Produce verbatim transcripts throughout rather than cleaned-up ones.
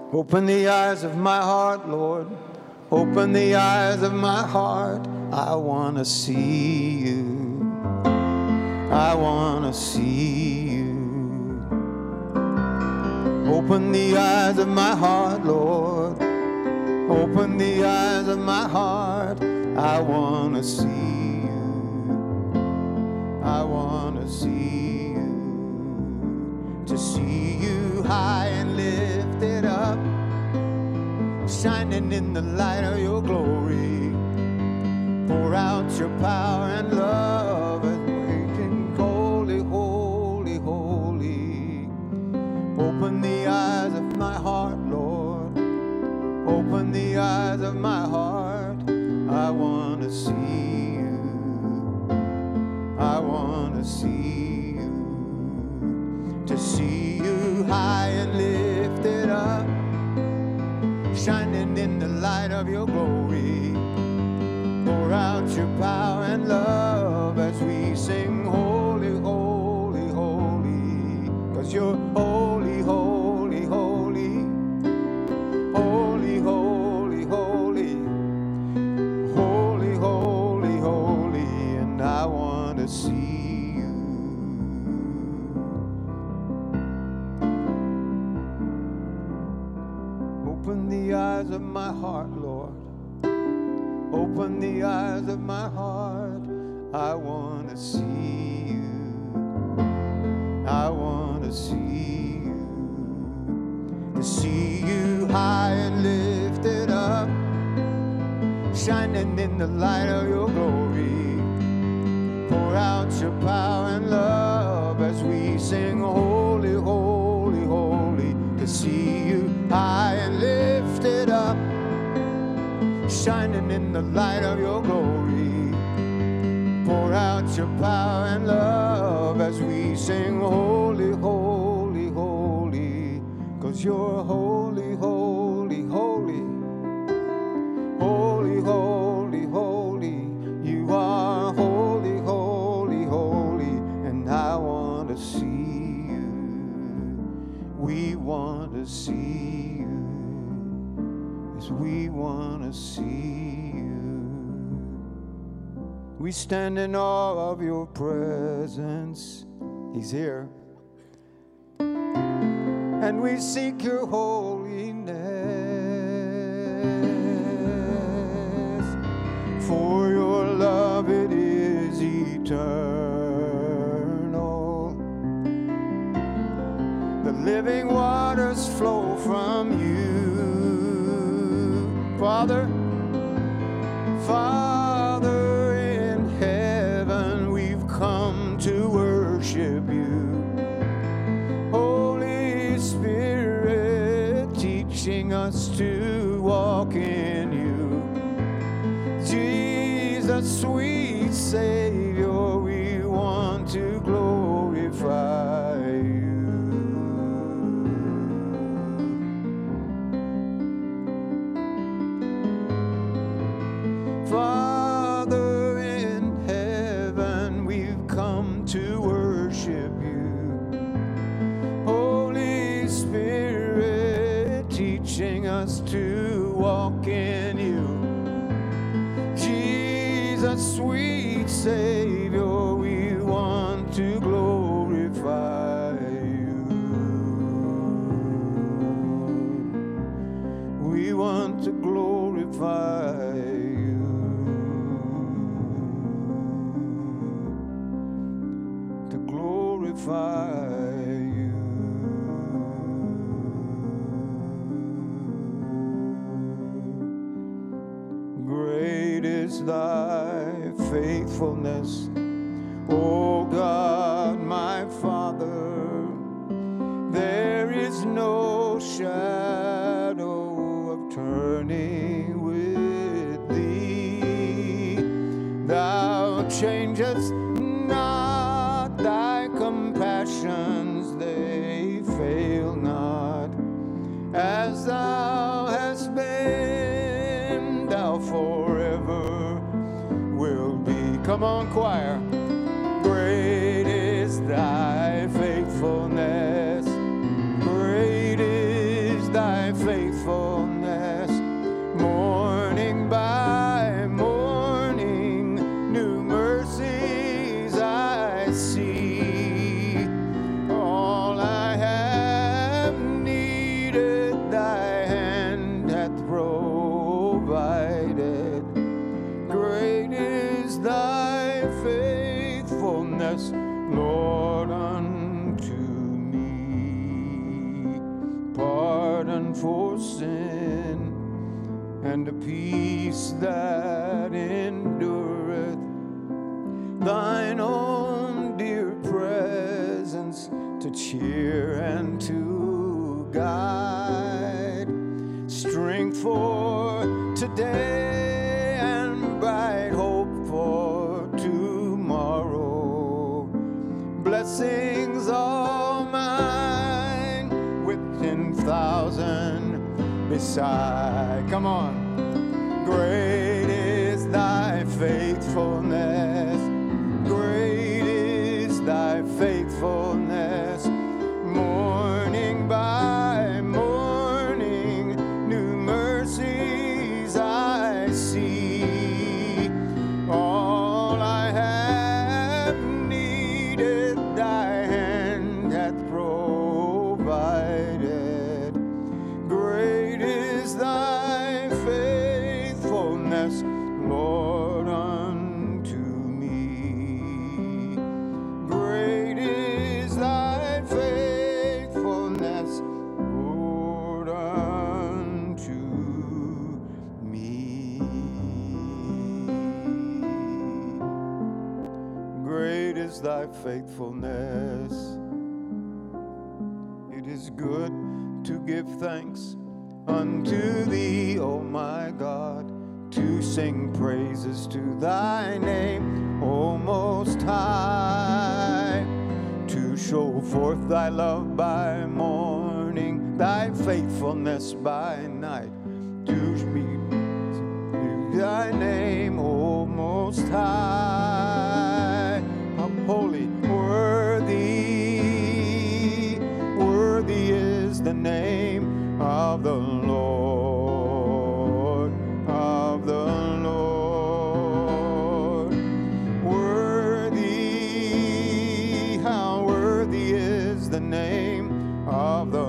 Open the eyes of my heart, Lord. Open the eyes of my heart. I want to see you. I want to see you. Open the eyes of my heart, Lord. Open the eyes of my heart. I want to see you. I want to see you. To see you high and lifted up, shining in the light of your glory. Pour out your power and love and waking holy, holy, holy. Open the eyes of my heart, Lord. Open the eyes of my heart. I want to see you. I want to see you. To see you high and lifted up, shining in the light of your glory. Pour out your power and love as we sing holy, holy, holy. 'Cause you're holy, holy, holy. Holy, holy, holy. Holy, holy, holy. And I want to see you. Open the eyes of my heart, Lord. Open the eyes of my heart. I want to see you. I want to see you. To see you high and lifted up, shining in the light of your glory. Pour out your power and love as we sing holy, holy, holy. To see you high and lifted up, shining in the light of your glory. Pour out your power and love as we sing holy, holy, holy. 'Cause you're holy, holy, holy. Holy, holy, holy. You are holy, holy, holy. And I want to see you. We want to see you. Yes, we want to see you. We stand in awe of your presence. He's here. And we seek your holiness. For your love, it is eternal. The living waters flow from you. Father, Father in heaven, we've come to worship you. Holy Spirit, teaching us to walk in you. Jesus, sweet Savior, we want to glorify you. Father in heaven, we've come to worship you. Holy Spirit, teaching us to walk in you. Jesus, sweet Savior, we want to glorify you. We want to glorify you. You. Great is thy faithfulness, O God, my Father. There is no shadow of turning with thee. Thou changest not, thy compassions, they fail not. As thou hast been, thou forever will be. Come on, choir. Great is thy faithfulness. Great is thy thy faithfulness. Morning by morning, new mercies I see. All I have needed, thy hand hath provided. Great is thy faithfulness, Lord, unto me. Pardon for sin and a peace that endureth, thine own dear presence to cheer and to guide. Strength for today and bright hope for tomorrow. Blessings all mine with ten thousand beside. Come on. Great is thy faithfulness. Great is thy faithfulness. Morning by morning, new mercies I see. All I have needed, thy hand hath provided. Great is thy faithfulness, Lord, unto me. Great is thy faithfulness, Lord, unto me. Great is thy faithfulness. It is good to give thanks unto thee, O my God, to sing praises to thy name, O Most High, to show forth thy love by morning, thy faithfulness by night, to speak thy name, O Most High. How holy, worthy, worthy is the name of the Lord, of the Lord. Worthy, how worthy is the name of the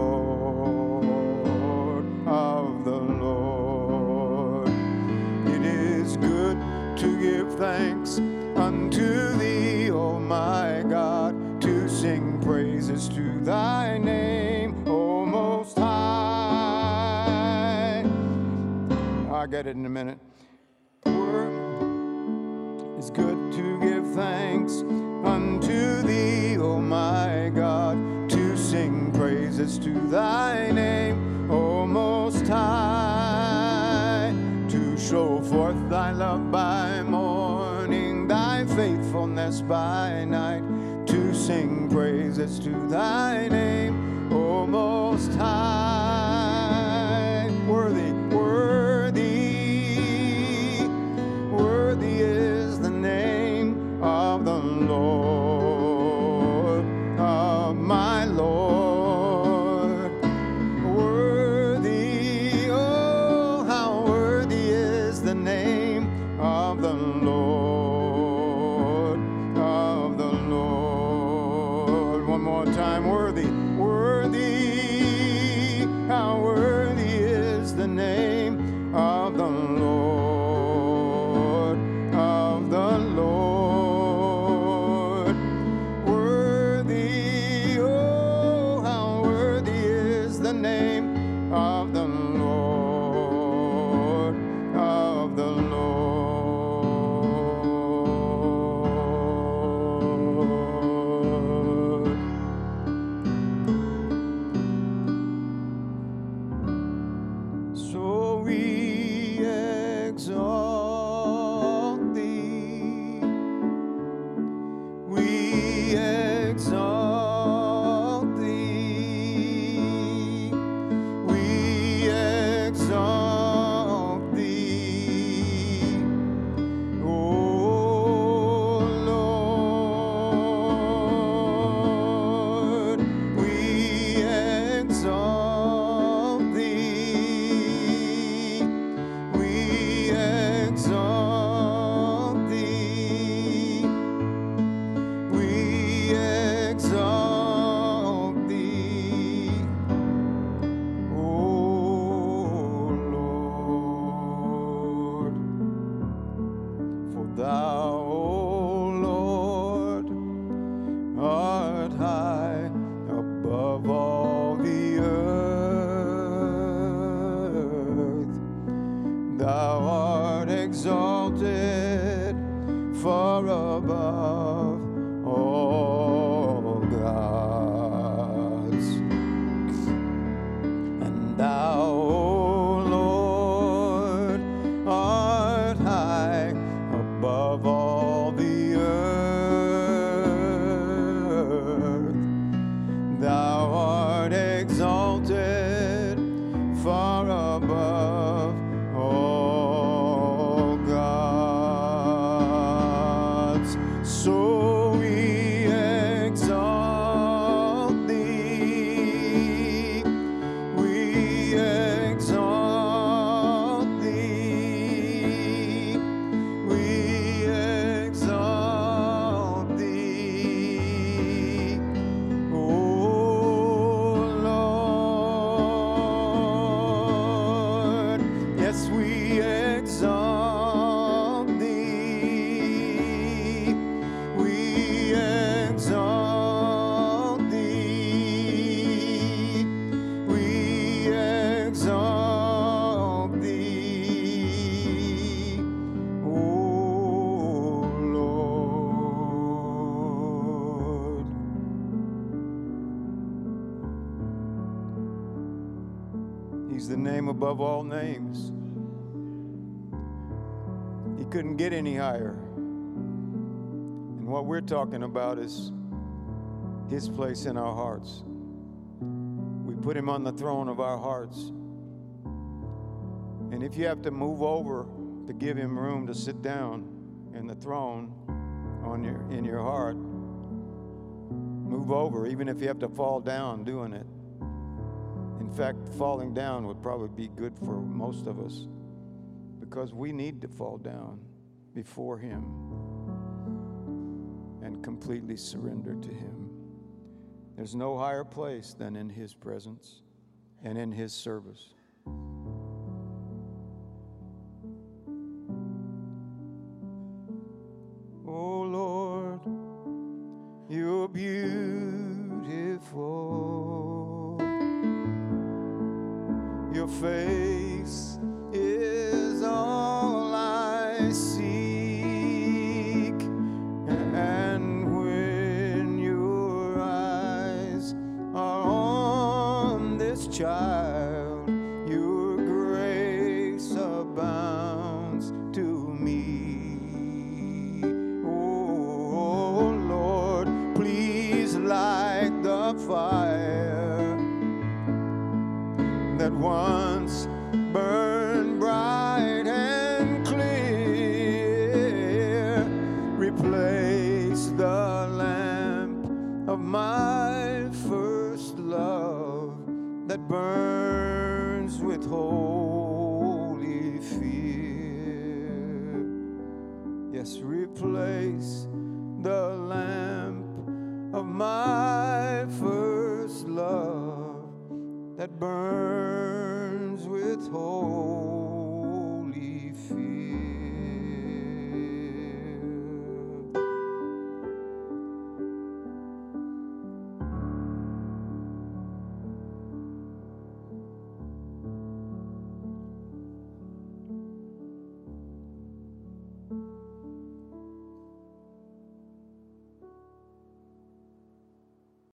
Lord, of the Lord. It is good to give thanks unto thee, O my God, to sing praises to thy name, O Most High. I'll get it in a minute. It's good to give thanks unto thee, O my God, to sing praises to thy name, O Most High, to show forth thy love by morning, thy faithfulness by night, to sing praises to thy name, O Most High. Worthy, worthy, worthy is the name of the Lord, of my Lord. Worthy, oh, how worthy is the name of the Lord, of the Lord. One more time. Worthy, worthy, how worthy is the name of the Lord, of the Lord. Worthy, oh, how worthy is the name of the Lord, of the Lord. So we exalt thee, we exalt thee, we exalt thee, exalted far above all gods. And thou, O Lord, art high above all the earth. Thou art exalted far above all gods. So we exalt thee, we exalt thee, we exalt thee, O Lord. Yes, we exalt thee, we exalt thee, we exalt thee, O Lord. He's the name above all names. He couldn't get any higher. And what we're talking about is his place in our hearts. We put him on the throne of our hearts. And if you have to move over to give him room to sit down in the throne on your in your heart, move over, even if you have to fall down doing it. In fact, falling down would probably be good for most of us, because we need to fall down before him and completely surrender to him. There's no higher place than in his presence and in his service. Oh Lord, you're beautiful. Your face is all I seek, and when your eyes are on this child, your grace abounds to me. Oh Lord, please light the fire that once burned bright and clear. Replace the lamp of my first love that burns with holy fear. Yes, replace the lamp of my first love that burns